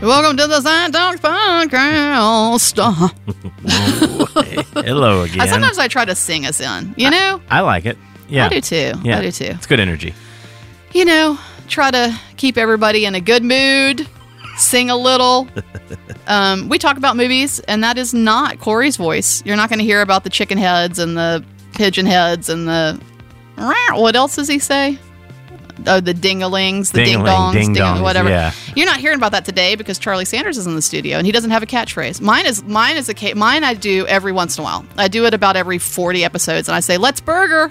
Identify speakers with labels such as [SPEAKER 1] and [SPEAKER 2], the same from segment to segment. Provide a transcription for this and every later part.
[SPEAKER 1] Welcome to the Side Talk Podcast.
[SPEAKER 2] Hello again.
[SPEAKER 1] Sometimes I try to sing us in, you know?
[SPEAKER 2] I like it. Yeah.
[SPEAKER 1] I do too.
[SPEAKER 2] Yeah.
[SPEAKER 1] I do too.
[SPEAKER 2] It's good energy.
[SPEAKER 1] You know, try to keep everybody in a good mood, sing a little. We talk about movies, and that is not Corey's voice. You're not going to hear about the chicken heads and the pigeon heads and the... What else does he say? Oh, the ding-a-lings, the
[SPEAKER 2] Ding-a-ling,
[SPEAKER 1] ding-dongs,
[SPEAKER 2] ding-dongs,
[SPEAKER 1] whatever.
[SPEAKER 2] yeah.
[SPEAKER 1] You're not hearing about that today because Charlie Sanders is in the studio, and he doesn't have a catchphrase. Mine I do every once in a while. I do it about every 40 episodes, and I say, let's burger.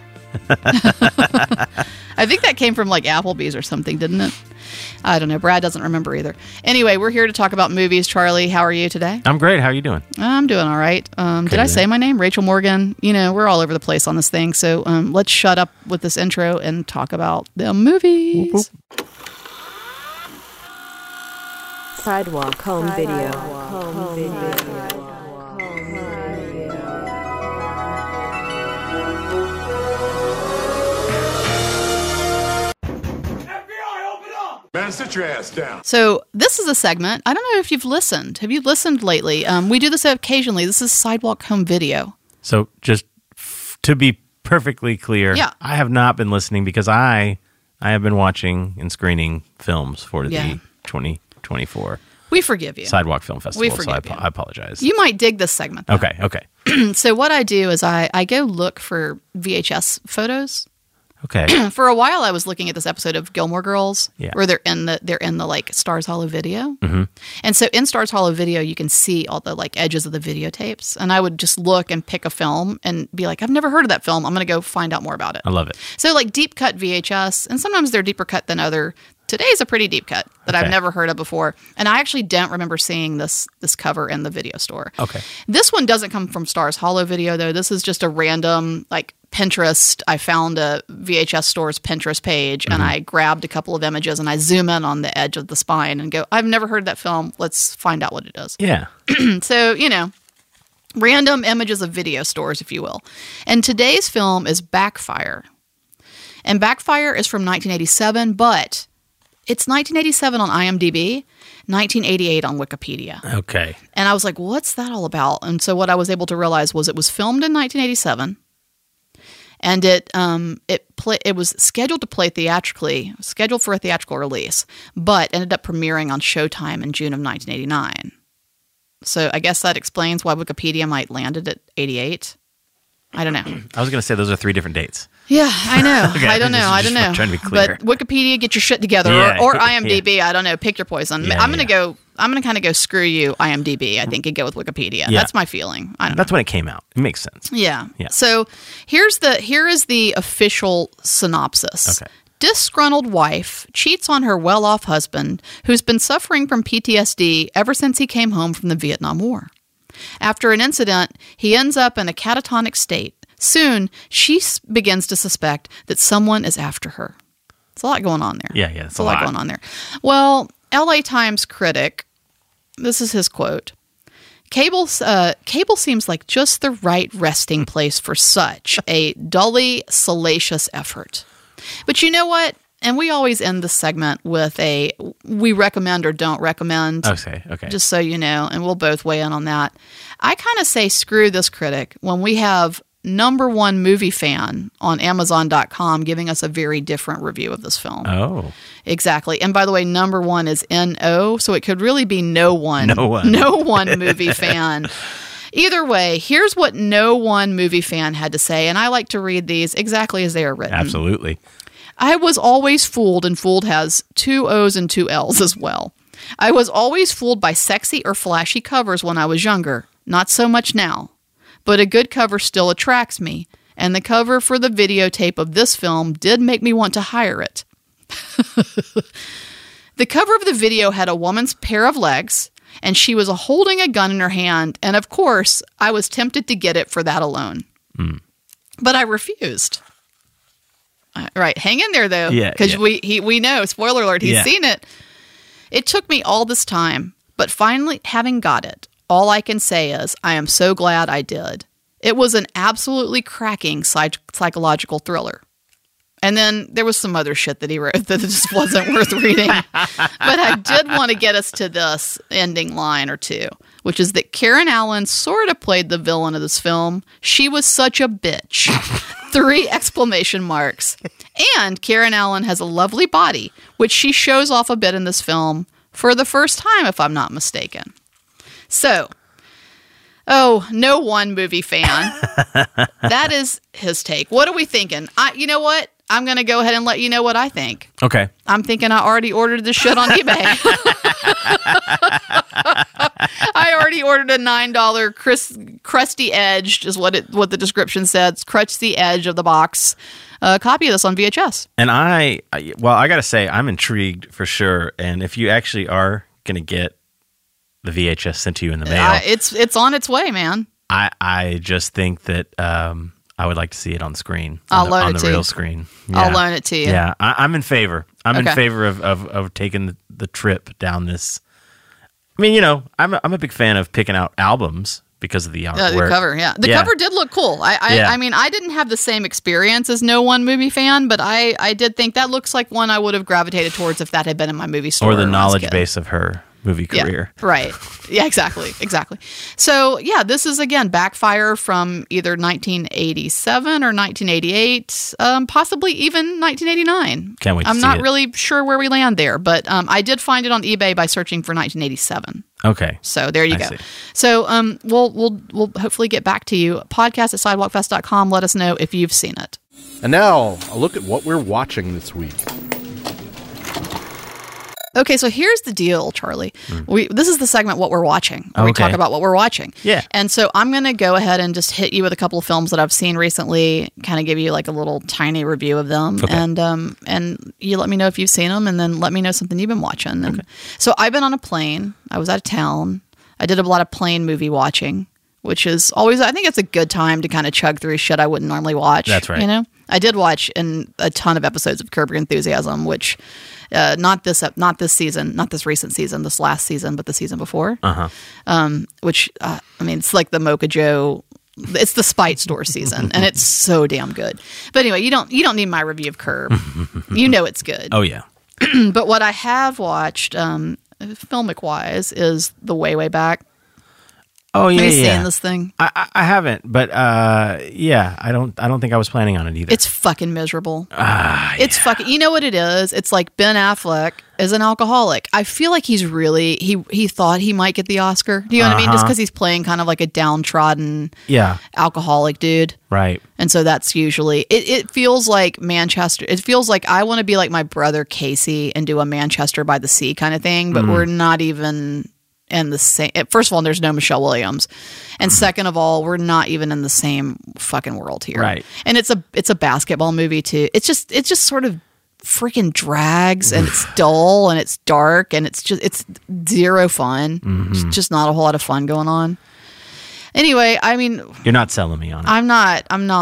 [SPEAKER 1] I think that came from like Applebee's or something, didn't it? I don't know. Brad doesn't remember either. Anyway, we're here to talk about movies. Charlie, how are you today?
[SPEAKER 2] I'm great. How are you doing?
[SPEAKER 1] I'm doing all right. Did I say my name? Rachel Morgan. You know, we're all over the place on this thing. So let's shut up with this intro and talk about the movies.
[SPEAKER 2] Whoop, whoop.
[SPEAKER 3] Sidewalk Home Video.
[SPEAKER 4] Man, sit your ass down.
[SPEAKER 1] So this is a segment. I don't know if you've listened. Have you listened lately? We do this occasionally. This is Sidewalk Home Video.
[SPEAKER 2] So just to be perfectly clear,
[SPEAKER 1] Yeah.
[SPEAKER 2] I have not been listening because I have been watching and screening films for the 2024
[SPEAKER 1] We forgive you.
[SPEAKER 2] Sidewalk Film Festival.
[SPEAKER 1] We
[SPEAKER 2] So
[SPEAKER 1] forgive you.
[SPEAKER 2] I apologize.
[SPEAKER 1] You might dig this segment, though.
[SPEAKER 2] Okay.
[SPEAKER 1] So what I do is I go look for VHS photos.
[SPEAKER 2] Okay.
[SPEAKER 1] For a while, I was looking at this episode of Gilmore Girls,
[SPEAKER 2] Yeah.
[SPEAKER 1] where they're in the like Stars Hollow video, and so in Stars Hollow video, you can see all the like edges of the videotapes, and I would just look and pick a film and be like, I've never heard of that film. I'm going to go find out more about it.
[SPEAKER 2] I love it.
[SPEAKER 1] So like deep cut VHS, and sometimes they're deeper cut than other. Today's a pretty deep cut that I've
[SPEAKER 2] Okay.
[SPEAKER 1] never heard of before, and I actually don't remember seeing this cover in the video store.
[SPEAKER 2] Okay.
[SPEAKER 1] This one doesn't come from Stars Hollow video though. This is just a random like Pinterest. I found a VHS store's Pinterest page and I grabbed a couple of images and I zoom in on the edge of the spine and go, I've never heard that film. Let's find out what it is.
[SPEAKER 2] Yeah.
[SPEAKER 1] So, you know, random images of video stores, if you will. And today's film is Backfire. And Backfire is from 1987, but it's 1987 on IMDb, 1988 on Wikipedia.
[SPEAKER 2] Okay.
[SPEAKER 1] And I was like, what's that all about? And so what I was able to realize was it was filmed in 1987. And it was scheduled to play theatrically, scheduled for a theatrical release, but ended up premiering on Showtime in June of 1989. So I guess that explains why Wikipedia might land it at 88. I don't know.
[SPEAKER 2] I was going to say those are 3 different dates.
[SPEAKER 1] Yeah, I know.
[SPEAKER 2] Okay,
[SPEAKER 1] I don't know.
[SPEAKER 2] just trying to be clear.
[SPEAKER 1] But Wikipedia, get your shit together,
[SPEAKER 2] Yeah.
[SPEAKER 1] or IMDb. I don't know. Pick your poison.
[SPEAKER 2] Yeah,
[SPEAKER 1] I'm gonna kind of go screw you, IMDb. I think and go with Wikipedia.
[SPEAKER 2] Yeah.
[SPEAKER 1] That's my feeling. I don't know.
[SPEAKER 2] That's when it came out. It makes sense.
[SPEAKER 1] Yeah.
[SPEAKER 2] Yeah.
[SPEAKER 1] So here is the official synopsis.
[SPEAKER 2] Okay.
[SPEAKER 1] Disgruntled wife cheats on her well-off husband who's been suffering from PTSD ever since he came home from the Vietnam War. After an incident, he ends up in a catatonic state. Soon, she begins to suspect that someone is after her. There's a lot going on there.
[SPEAKER 2] Yeah,
[SPEAKER 1] There's a lot going on there. Well, LA Times critic, this is his quote. Cable seems like just the right resting place for such a dully salacious effort. But you know what? And we always end the segment with a we recommend or don't recommend.
[SPEAKER 2] Okay.
[SPEAKER 1] Just so you know, and we'll both weigh in on that. I kind of say screw this critic when we have #1 movie fan on Amazon.com giving us a very different review of this film.
[SPEAKER 2] Oh.
[SPEAKER 1] Exactly. And by the way, #1 is N-O, so it could really be no one.
[SPEAKER 2] No one.
[SPEAKER 1] No one movie fan. Either way, here's what no one movie fan had to say, and I like to read these exactly as they are written.
[SPEAKER 2] Absolutely.
[SPEAKER 1] I was always fooled, and fooled has 2 O's and 2 L's as well. I was always fooled by sexy or flashy covers when I was younger. Not so much now. But a good cover still attracts me, and the cover for the videotape of this film did make me want to hire it. The cover of the video had a woman's pair of legs, and she was holding a gun in her hand, and of course, I was tempted to get it for that alone. But I refused. Right, hang in there though, because we know, spoiler alert, he's seen it. It took me all this time, but finally having got it, all I can say is I am so glad I did. It was an absolutely cracking psychological thriller. And then there was some other shit that he wrote that just wasn't worth reading. But I did want to get us to this ending line or two, which is that Karen Allen sort of played the villain of this film. She was such a bitch. 3 exclamation marks. And Karen Allen has a lovely body, which she shows off a bit in this film for the first time, if I'm not mistaken. So, no one movie fan. That is his take. What are we thinking? You know what? I'm going to go ahead and let you know what I think.
[SPEAKER 2] Okay.
[SPEAKER 1] I'm thinking I already ordered this shit on eBay. I already ordered a $9 crusty edged, is what the description says, crusty edge of the box copy of this on VHS.
[SPEAKER 2] And I got to say, I'm intrigued for sure. And if you actually are going to get the VHS sent to you in the mail,
[SPEAKER 1] it's on its way, man.
[SPEAKER 2] I just think that I would like to see it on screen.
[SPEAKER 1] I'll loan it
[SPEAKER 2] on the
[SPEAKER 1] to
[SPEAKER 2] real
[SPEAKER 1] you.
[SPEAKER 2] screen.
[SPEAKER 1] I'll loan it to you.
[SPEAKER 2] Yeah, I'm in favor. I'm
[SPEAKER 1] Okay.
[SPEAKER 2] in favor of taking the trip down this. I mean, I'm a big fan of picking out albums because of the artwork.
[SPEAKER 1] The cover, yeah. The cover did look cool. I mean, I didn't have the same experience as no one movie fan, but I did think that looks like one I would have gravitated towards if that had been in my movie store.
[SPEAKER 2] Or the
[SPEAKER 1] when I was a
[SPEAKER 2] knowledge
[SPEAKER 1] kid.
[SPEAKER 2] base of her movie career.
[SPEAKER 1] Yeah, right. Yeah, exactly. So, yeah, this is, again, Backfire from either 1987 or 1988, possibly even 1989.
[SPEAKER 2] Can't wait to
[SPEAKER 1] I'm
[SPEAKER 2] see
[SPEAKER 1] not
[SPEAKER 2] it.
[SPEAKER 1] really sure where we land there, but I did find it on eBay by searching for 1987.
[SPEAKER 2] Okay.
[SPEAKER 1] So there you
[SPEAKER 2] I
[SPEAKER 1] go.
[SPEAKER 2] see.
[SPEAKER 1] So we'll hopefully get back to you. Podcast@sidewalkfest.com. Let us know if you've seen it.
[SPEAKER 4] And now, a look at what we're watching this week.
[SPEAKER 1] Okay, so here's the deal, Charlie. This is the segment What We're Watching, where we
[SPEAKER 2] Okay.
[SPEAKER 1] talk about what we're watching.
[SPEAKER 2] Yeah.
[SPEAKER 1] And so I'm going to go ahead and just hit you with a couple of films that I've seen recently, kind of give you like a little tiny review of them.
[SPEAKER 2] Okay.
[SPEAKER 1] And you let me know if you've seen them, and then let me know something you've been watching. And so I've been on a plane. I was out of town. I did a lot of plane movie watching, which is always, I think it's a good time to kind of chug through shit I wouldn't normally watch.
[SPEAKER 2] That's right.
[SPEAKER 1] You know? I did watch a ton of episodes of Curb Your Enthusiasm, which not this season, not this recent season, this last season, but the season before. Which I mean, it's like the Mocha Joe. It's the Spite Store season, and it's so damn good. But anyway, you don't need my review of Curb. You know it's good.
[SPEAKER 2] Oh yeah.
[SPEAKER 1] But what I have watched, filmic wise, is The Way Back.
[SPEAKER 2] Oh yeah.
[SPEAKER 1] Have you
[SPEAKER 2] yeah.
[SPEAKER 1] seen this thing?
[SPEAKER 2] I haven't, but yeah, I don't think I was planning on it either.
[SPEAKER 1] It's fucking miserable. It's fucking. You know what it is? It's like Ben Affleck is an alcoholic. I feel like he's really he thought he might get the Oscar. Do you know what I mean? Just because he's playing kind of like a downtrodden alcoholic dude.
[SPEAKER 2] Right.
[SPEAKER 1] And so that's usually it feels like Manchester. It feels like I want to be like my brother Casey and do a Manchester by the Sea kind of thing, but we're not even in the same. First of all, there's no Michelle Williams, and second of all, we're not even in the same fucking world here.
[SPEAKER 2] Right.
[SPEAKER 1] And it's a basketball movie too. It just sort of freaking drags, and it's dull, and it's dark, and it's zero fun. It's just not a whole lot of fun going on. Anyway, I mean,
[SPEAKER 2] You're not selling me on it.
[SPEAKER 1] I'm not.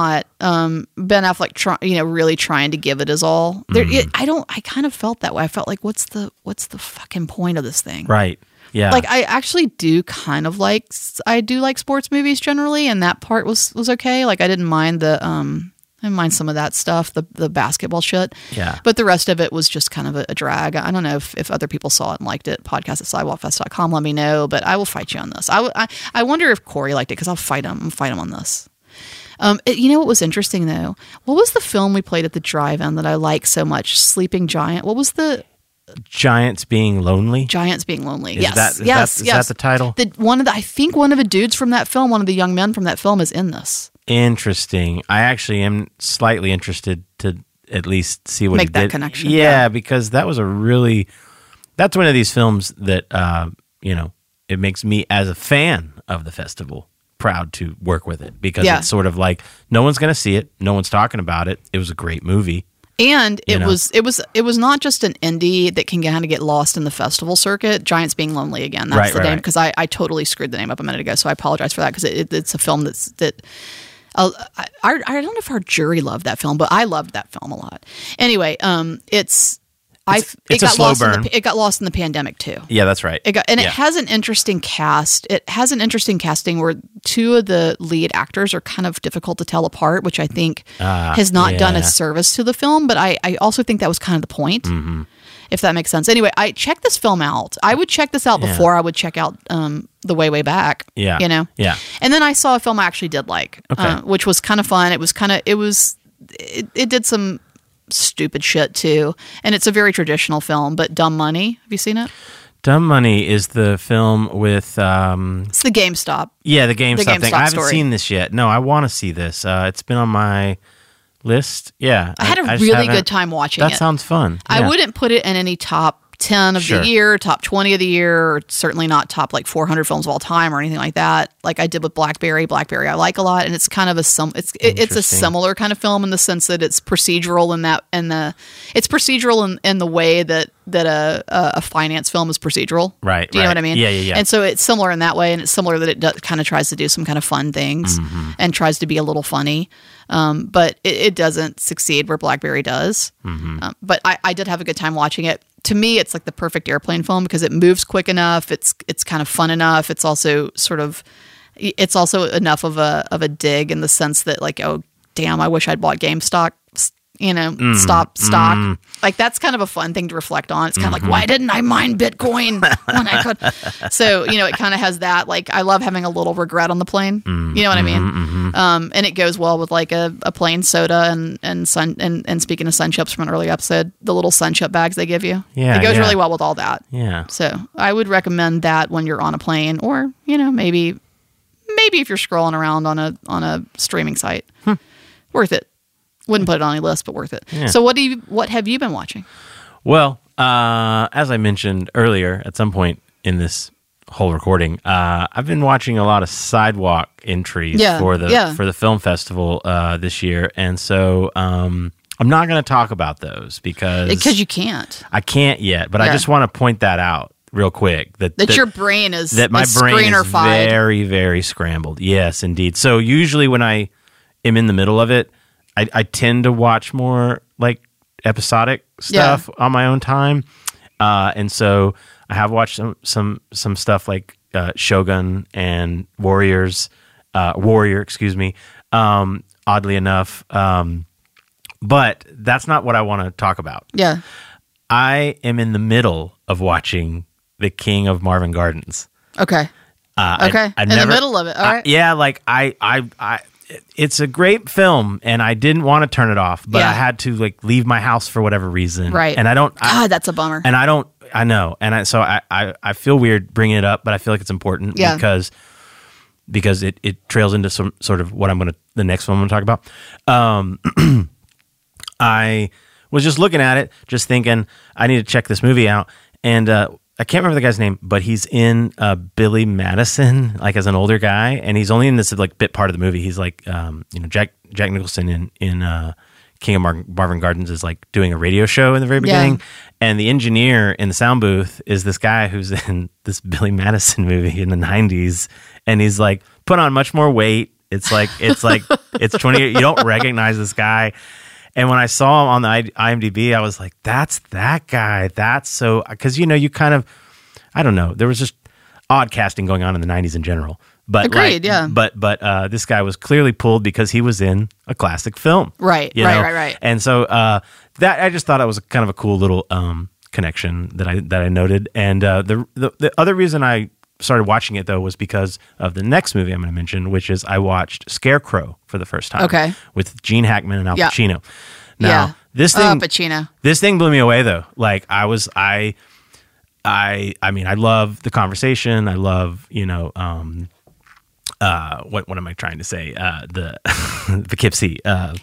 [SPEAKER 1] Ben Affleck, really trying to give it his all. I kind of felt that way. I felt like, what's the fucking point of this thing?
[SPEAKER 2] Right. Yeah.
[SPEAKER 1] Like, I actually do kind of like sports movies generally, and that part was okay. Like, I didn't mind some of that stuff, the basketball shit.
[SPEAKER 2] Yeah.
[SPEAKER 1] But the rest of it was just kind of a drag. I don't know if other people saw it and liked it. Podcast@sidewalkfest.com. Let me know, but I will fight you on this. I wonder if Corey liked it, because I'll fight him. On this. You know what was interesting though? What was the film we played at the drive-in that I like so much? Sleeping Giant. What was the
[SPEAKER 2] Giants Being Lonely?
[SPEAKER 1] Giants Being Lonely?
[SPEAKER 2] Is
[SPEAKER 1] Yes.
[SPEAKER 2] Is that the title?
[SPEAKER 1] I think one of the dudes from that film, one of the young men from that film, is in this.
[SPEAKER 2] Interesting. I actually am slightly interested to at least see what
[SPEAKER 1] Make
[SPEAKER 2] he
[SPEAKER 1] that
[SPEAKER 2] did.
[SPEAKER 1] connection.
[SPEAKER 2] Yeah, because that's one of these films that it makes me as a fan of the festival proud to work with it, because it's sort of like no one's going to see it, no one's talking about it. It was a great movie.
[SPEAKER 1] And it was not just an indie that can kind of get lost in the festival circuit. Giants Being Lonely again. That's the name, because I totally screwed the name up a minute ago, so I apologize for that, because it's a film I don't know if our jury loved that film, but I loved that film a lot. Anyway, it's
[SPEAKER 2] It's a slow burn.
[SPEAKER 1] It got lost in the pandemic too.
[SPEAKER 2] Yeah, that's right.
[SPEAKER 1] It has an interesting cast. It has an interesting casting where two of the lead actors are kind of difficult to tell apart, which I think has not done a service to the film. But I also think that was kind of the point, if that makes sense. Anyway, I checked this film out. I would check this out before I would check out The Way Back.
[SPEAKER 2] Yeah,
[SPEAKER 1] you know.
[SPEAKER 2] Yeah.
[SPEAKER 1] And then I saw a film I actually did like, which was kind of fun. It did some stupid shit too, and it's a very traditional film, but Dumb Money, have you seen it?
[SPEAKER 2] Dumb Money is the film with
[SPEAKER 1] it's the GameStop.
[SPEAKER 2] Yeah, the GameStop thing. I haven't
[SPEAKER 1] story.
[SPEAKER 2] seen this yet. No, I want to see this. It's been on my list. Yeah,
[SPEAKER 1] I had a really good time watching it.
[SPEAKER 2] That sounds fun.
[SPEAKER 1] I wouldn't put it in any top 10 of the year, top 20 of the year, or certainly not top like 400 films of all time or anything like that. Like I did with Blackberry. Blackberry I like a lot, and it's kind of it's a similar kind of film in the sense that it's procedural it's procedural in the way that a finance film is procedural.
[SPEAKER 2] Right.
[SPEAKER 1] Do you know what I mean?
[SPEAKER 2] Yeah.
[SPEAKER 1] And so it's similar in that way, and it's similar that it kind of tries to do some kind of fun things and tries to be a little funny. But it doesn't succeed where Blackberry does. But I did have a good time watching it. To me, it's like the perfect airplane film because it moves quick enough. It's kind of fun enough. It's also it's also enough of a dig in the sense that like, oh damn, I wish I'd bought GameStop. Stock. Like that's kind of a fun thing to reflect on. It's kind of like, why didn't I mine Bitcoin when I could? So, it kind of has that, like, I love having a little regret on the plane. You know what I mean? And it goes well with like a plain soda and speaking of Sun Chips from an earlier episode, the little Sun Chip bags they give you.
[SPEAKER 2] Yeah.
[SPEAKER 1] It goes really well with all that.
[SPEAKER 2] Yeah.
[SPEAKER 1] So I would recommend that when you're on a plane or, maybe if you're scrolling around on a streaming site. Worth it. Wouldn't put it on any list, but worth it. Yeah. So what have you been watching?
[SPEAKER 2] Well, as I mentioned earlier, at some point in this whole recording, I've been watching a lot of sidewalk entries for the film festival this year, and so I'm not going to talk about those because
[SPEAKER 1] you can't.
[SPEAKER 2] I can't yet, but I just want to point that out real quick that
[SPEAKER 1] your brain is
[SPEAKER 2] that my brain is
[SPEAKER 1] screener-fied.
[SPEAKER 2] Very, very scrambled. Yes, indeed. So usually when I am in the middle of it, I tend to watch more like episodic stuff on my own time, and so I have watched some stuff like Shogun and Warrior. Excuse me. Oddly enough, but that's not what I want to talk about.
[SPEAKER 1] Yeah,
[SPEAKER 2] I am in the middle of watching The King of Marvin Gardens.
[SPEAKER 1] Okay. Okay. In the middle of it. All right.
[SPEAKER 2] Yeah, like I it's a great film, and I didn't want to turn it off, but I had to like leave my house for whatever reason.
[SPEAKER 1] Right.
[SPEAKER 2] And
[SPEAKER 1] God, that's a bummer.
[SPEAKER 2] And I know. And so I feel weird bringing it up, but I feel like it's important because it trails into some sort of what the next one I'm going to talk about. I was just looking at it, just thinking I need to check this movie out. And, I can't remember the guy's name, but he's in Billy Madison, like as an older guy, and he's only in this like bit part of the movie. He's like, Jack Nicholson in King of Marvin Gardens is like doing a radio show in the very beginning, and the engineer in the sound booth is this guy who's in this Billy Madison movie in the 90s, and he's like put on much more weight. It's 20. You don't recognize this guy. And when I saw him on the IMDb, I was like, that's that guy. That's so... Because, you kind of... I don't know. There was just odd casting going on in the 90s in general. But
[SPEAKER 1] agreed, yeah.
[SPEAKER 2] But this guy was clearly pulled because he was in a classic film.
[SPEAKER 1] Right.
[SPEAKER 2] And so that I just thought it was kind of a cool little connection that I noted. And the other reason I started watching it, though, was because of the next movie I'm going to mention, which is I watched Scarecrow for the first time.
[SPEAKER 1] Okay.
[SPEAKER 2] With Gene Hackman and Al Pacino.
[SPEAKER 1] Now,
[SPEAKER 2] this thing...
[SPEAKER 1] Pacino.
[SPEAKER 2] This thing blew me away, though. Like, I mean, I love the conversation. I love, what am I trying to say? The Poughkeepsie,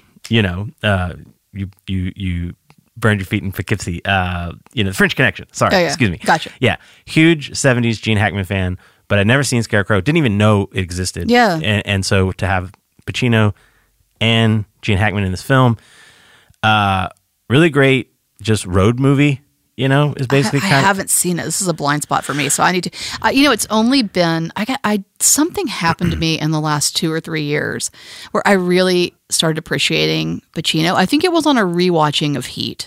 [SPEAKER 2] you burned your feet in Poughkeepsie, the French Connection. Sorry, excuse me.
[SPEAKER 1] Gotcha.
[SPEAKER 2] Yeah, huge 70s Gene Hackman fan, but I'd never seen Scarecrow. Didn't even know it existed.
[SPEAKER 1] Yeah.
[SPEAKER 2] And so to have Pacino and Gene Hackman in this film, really great, just road movie. Is basically
[SPEAKER 1] I haven't seen it. This is a blind spot for me, so I need to. It's only been something happened to me in the last 2 or 3 years where I really started appreciating Pacino. I think it was on a rewatching of Heat,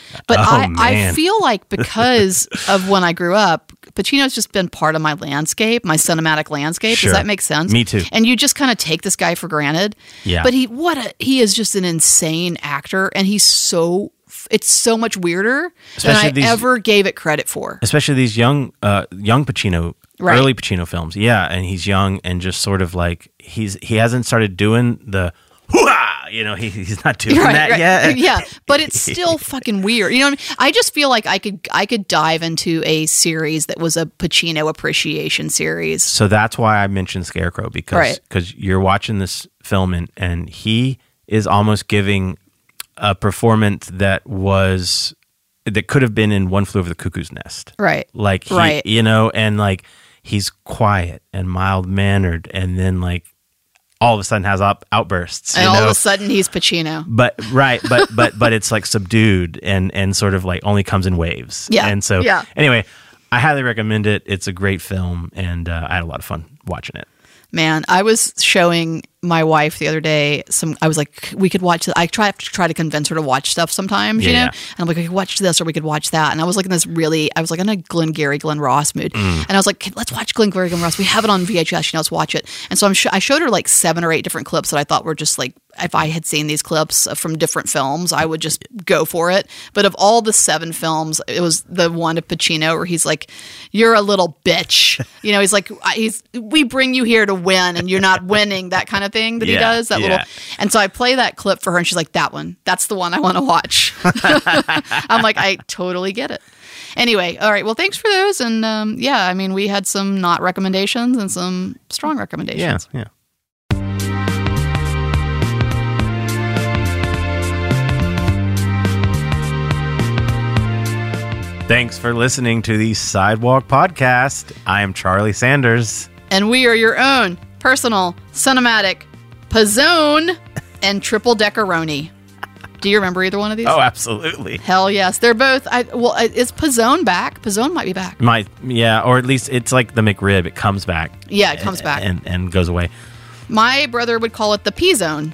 [SPEAKER 1] But I
[SPEAKER 2] man.
[SPEAKER 1] feel like because of when I grew up, Pacino's just been part of my landscape, my cinematic landscape.
[SPEAKER 2] Sure.
[SPEAKER 1] Does that make sense?
[SPEAKER 2] Me too.
[SPEAKER 1] And you just kind of take this guy for granted.
[SPEAKER 2] Yeah.
[SPEAKER 1] But he is just an insane actor, and it's so much weirder
[SPEAKER 2] Especially
[SPEAKER 1] than I ever gave it credit for.
[SPEAKER 2] Especially these young Pacino,
[SPEAKER 1] Right.
[SPEAKER 2] early Pacino films. Yeah, and he's young and just sort of like he hasn't started doing the hoo-ha! He's not doing that yet.
[SPEAKER 1] Yeah, but it's still fucking weird. You know what I mean? I just feel like I could dive into a series that was a Pacino appreciation series.
[SPEAKER 2] So that's why I mentioned Scarecrow, because you're watching this film and he is almost giving a performance that could have been in One Flew Over the Cuckoo's Nest.
[SPEAKER 1] Right.
[SPEAKER 2] Like he, and like he's quiet and mild mannered, and then like all of a sudden has outbursts,
[SPEAKER 1] and all of a sudden he's Pacino.
[SPEAKER 2] But it's like subdued and sort of like only comes in waves.
[SPEAKER 1] Yeah.
[SPEAKER 2] And so anyway, I highly recommend it. It's a great film, and I had a lot of fun watching it.
[SPEAKER 1] Man, I was showing my wife the other day I was like, we could watch I try to convince her to watch stuff sometimes, you know? And I'm like, we could watch this or we could watch that. And I was like in a Glenn Ross mood. And I was like, let's watch Glenn Ross. We have it on VHS, let's watch it. And so I showed her like 7 or 8 different clips that I thought were just like, if I had seen these clips from different films, I would just go for it. But of all the 7 films, it was the one of Pacino where he's like, you're a little bitch. He's like, we bring you here to win and you're not winning, that kind of thing that he does. That little. And so I play that clip for her and she's like, that's the one I want to watch. I'm like, I totally get it. Anyway, all right. Well, thanks for those. And we had some not recommendations and some strong recommendations.
[SPEAKER 2] Yeah. Thanks for listening to the Sidewalk Podcast. I am Charlie Sanders.
[SPEAKER 1] And we are your own personal cinematic Pizzone and Triple Deckeroni. Do you remember either one of these?
[SPEAKER 2] Oh, absolutely.
[SPEAKER 1] Hell yes. They're both. Is Pizzone back? Pizzone might be back.
[SPEAKER 2] Or at least it's like the McRib. It comes back.
[SPEAKER 1] Yeah, it comes back.
[SPEAKER 2] And goes away.
[SPEAKER 1] My brother would call it the P-Zone.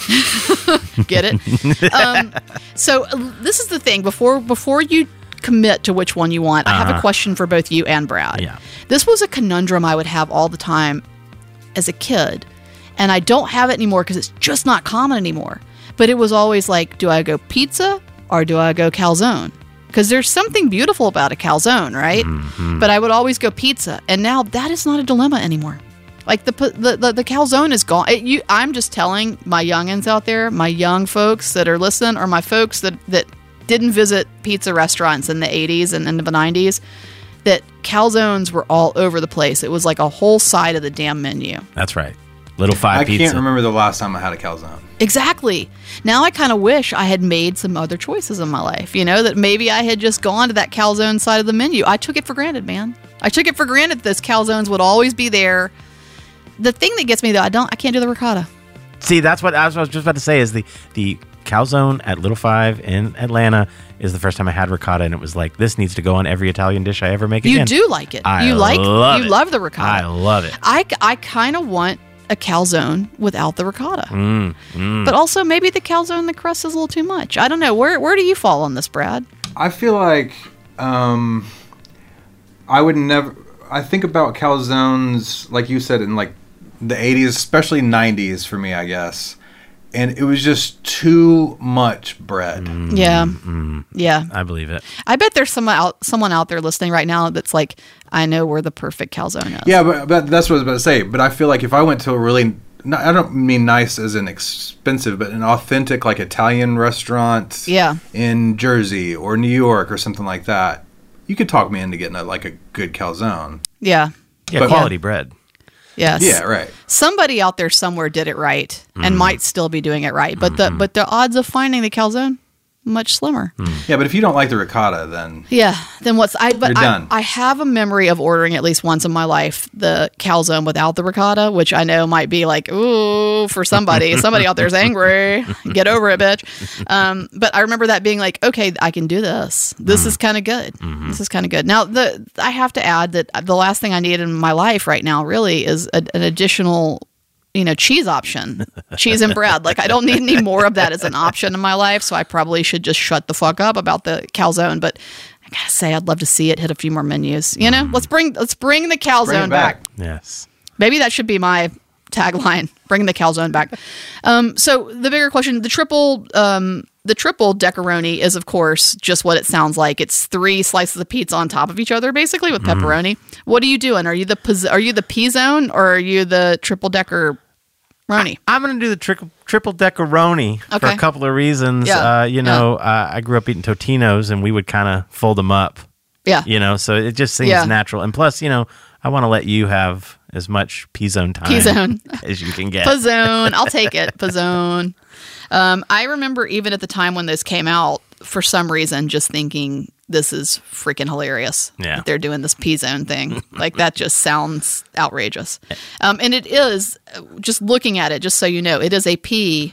[SPEAKER 1] Get it? So this is the thing. Before you commit to which one you want, I have a question for both you and Brad.
[SPEAKER 2] Yeah.
[SPEAKER 1] This was a conundrum I would have all the time as a kid, and I don't have it anymore because it's just not common anymore. But it was always like, do I go pizza or do I go calzone? Because there's something beautiful about a calzone, right? Mm-hmm. But I would always go pizza, and now that is not a dilemma anymore. Like the calzone is gone. I'm just telling my youngins out there, my young folks that are listening, or my folks that didn't visit pizza restaurants in the 80s and into the 90s, that calzones were all over the place. It was like a whole side of the damn menu.
[SPEAKER 2] That's right. Little 5 pizza.
[SPEAKER 5] I can't remember the last time I had a calzone.
[SPEAKER 1] Exactly. Now I kind of wish I had made some other choices in my life, that maybe I had just gone to that calzone side of the menu. I took it for granted, man. I took it for granted that those calzones would always be there. The thing that gets me, though, I can't do the ricotta.
[SPEAKER 2] See, that's what I was just about to say is the calzone at Little Five in Atlanta is the first time I had ricotta, and it was like, this needs to go on every Italian dish I ever make again.
[SPEAKER 1] You do like it. You love the ricotta.
[SPEAKER 2] I love it.
[SPEAKER 1] I kind of want a calzone without the ricotta. But also maybe the calzone, the crust is a little too much. I don't know. Where do you fall on this, Brad?
[SPEAKER 5] I feel like I would never... I think about calzones, like you said, in like the 80s, especially 90s for me, I guess. And it was just too much bread.
[SPEAKER 1] Yeah. Yeah.
[SPEAKER 2] I believe it.
[SPEAKER 1] I bet there's someone out there listening right now that's like, I know where the perfect calzone is.
[SPEAKER 5] Yeah, but that's what I was about to say. But I feel like if I went to a really, I don't mean nice as in expensive, but an authentic like Italian restaurant in Jersey or New York or something like that, you could talk me into getting a good calzone.
[SPEAKER 1] Yeah.
[SPEAKER 2] Yeah, quality bread.
[SPEAKER 1] Yes.
[SPEAKER 5] Yeah, right.
[SPEAKER 1] Somebody out there somewhere did it right and might still be doing it right. But the odds of finding the calzone, much slimmer.
[SPEAKER 5] Yeah, but if you don't like the ricotta, then
[SPEAKER 1] then what's
[SPEAKER 5] you're done.
[SPEAKER 1] I have a memory of ordering at least once in my life the calzone without the ricotta, which I know might be like, ooh, for somebody. Somebody out there's angry. Get over it, bitch. But I remember that being like, okay, I can do this. This is kind of good. This is kind of good. Now, I have to add that the last thing I need in my life right now really is an additional cheese option, cheese and bread. Like, I don't need any more of that as an option in my life. So I probably should just shut the fuck up about the calzone. But I gotta say, I'd love to see it hit a few more menus. Let's bring the calzone back.
[SPEAKER 2] Yes.
[SPEAKER 1] Maybe that should be my tagline. Bring the calzone back. So the bigger question, the triple Deckaroni is, of course, just what it sounds like. It's 3 slices of pizza on top of each other, basically, with pepperoni. What are you doing? Are you the P-zone or are you the triple Deckaroni?
[SPEAKER 2] I'm going to do the triple Deckaroni for a couple of reasons.
[SPEAKER 1] Yeah.
[SPEAKER 2] I grew up eating Totino's, and we would kind of fold them up.
[SPEAKER 1] Yeah.
[SPEAKER 2] So it just seems natural. And plus, I want to let you have as much P-zone time as you can get.
[SPEAKER 1] P-zone. I'll take it. P-zone. I remember even at the time when this came out, for some reason, just thinking this is freaking hilarious.
[SPEAKER 2] Yeah.
[SPEAKER 1] That they're doing this P-zone thing. Like, that just sounds outrageous. And it is, just looking at it, just so you know, it is a P'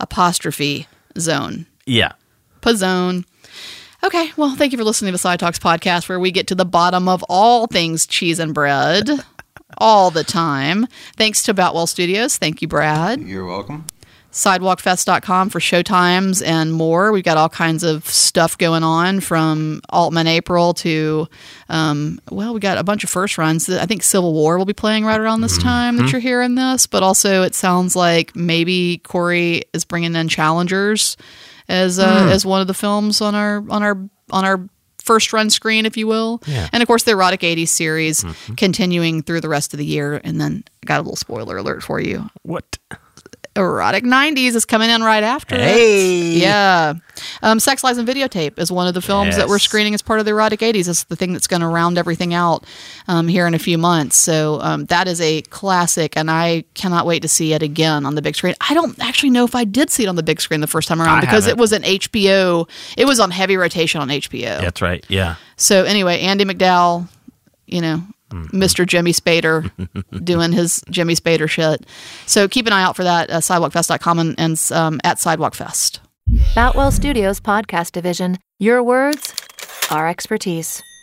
[SPEAKER 1] zone.
[SPEAKER 2] Yeah.
[SPEAKER 1] P-zone. Okay, well, thank you for listening to the Side Talks podcast, where we get to the bottom of all things cheese and bread all the time. Thanks to Boutwell Studios. Thank you, Brad.
[SPEAKER 5] You're welcome.
[SPEAKER 1] SidewalkFest.com for showtimes and more. We've got all kinds of stuff going on, from Altman April to, we got a bunch of first runs. I think Civil War will be playing right around this time that you're hearing this, but also it sounds like maybe Corey is bringing in Challengers as one of the films on our first run screen, if you will.
[SPEAKER 2] Yeah.
[SPEAKER 1] And of course the Erotic 80s series continuing through the rest of the year. And then I got a little spoiler alert for you.
[SPEAKER 2] What?
[SPEAKER 1] Erotic 90s is coming in right after
[SPEAKER 2] it.
[SPEAKER 1] Yeah. Sex, Lies, and Videotape is one of the films that we're screening as part of the Erotic 80s. It's the thing that's going to round everything out here in a few months. So that is a classic, and I cannot wait to see it again on the big screen. I don't actually know if I did see it on the big screen the first time around, because it was an HBO. It was on heavy rotation on HBO.
[SPEAKER 2] That's right, yeah.
[SPEAKER 1] So anyway, Andy McDowell, Mr. Jimmy Spader doing his Jimmy Spader shit. So keep an eye out for that, sidewalkfest.com and at SidewalkFest.
[SPEAKER 6] Boutwell Studios Podcast Division. Your words, our expertise.